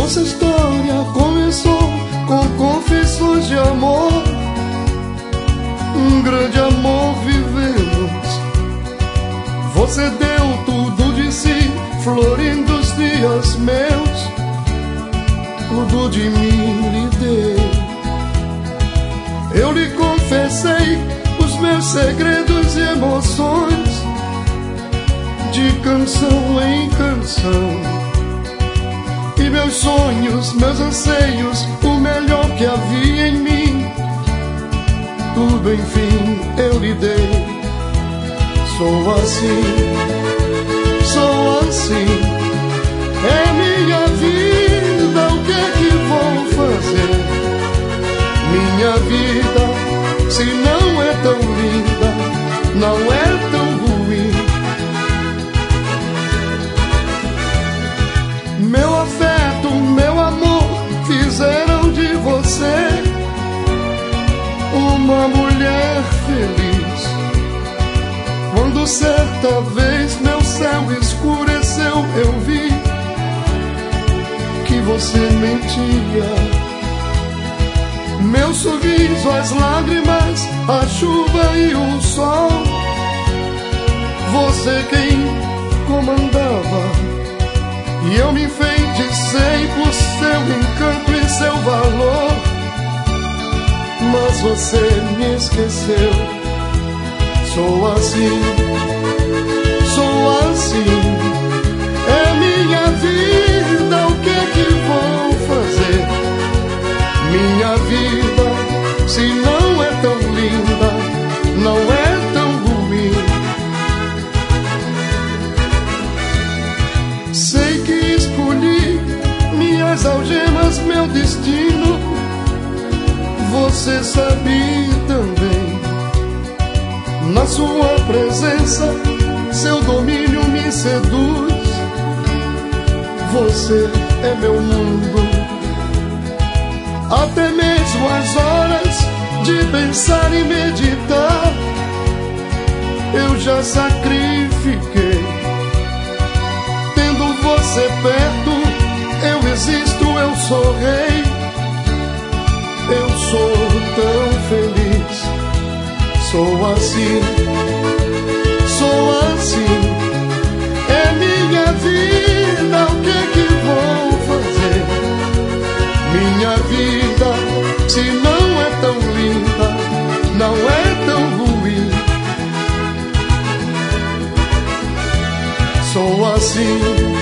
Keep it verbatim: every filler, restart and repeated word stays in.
Nossa história começou com confissões de amor. Um grande amor vivemos. Você deu tudo de si, florindo os dias meus. Tudo de mim lhe dei. Eu lhe confessei os meus segredos e emoções, de canção em canção. E meus sonhos, meus anseios, o melhor que havia em mim, tudo enfim eu lhe dei. Sou assim, sou assim, é minha vida, o que é que vou fazer? Minha vida, se não é tão linda, não é tão ruim. Meu afeto, meu amor, fizeram de você uma mulher feliz. Quando certa vez meu céu escureceu, eu vi que você mentia. Meu sorriso, as lágrimas, a chuva e o sol, você quem comandava. E eu me enfeitiçei por seu encanto e seu valor, mas você me esqueceu. Sou assim, sou assim, é minha vida, o que é que vou fazer? Minha vida, se não é tão linda, não é tão ruim. Sei que escolhi minhas algemas, meu destino. Você sabe também. Na sua presença, seu domínio me seduz. Você é meu mundo. Até mesmo as horas de pensar e meditar, eu já sacrifiquei. Tendo você perto, eu existo, eu sou rei. Eu sou tão feliz. Sou assim, sou assim, é minha vida, o que é que vou fazer? Minha vida, se não é tão linda, não é tão ruim. Sou assim,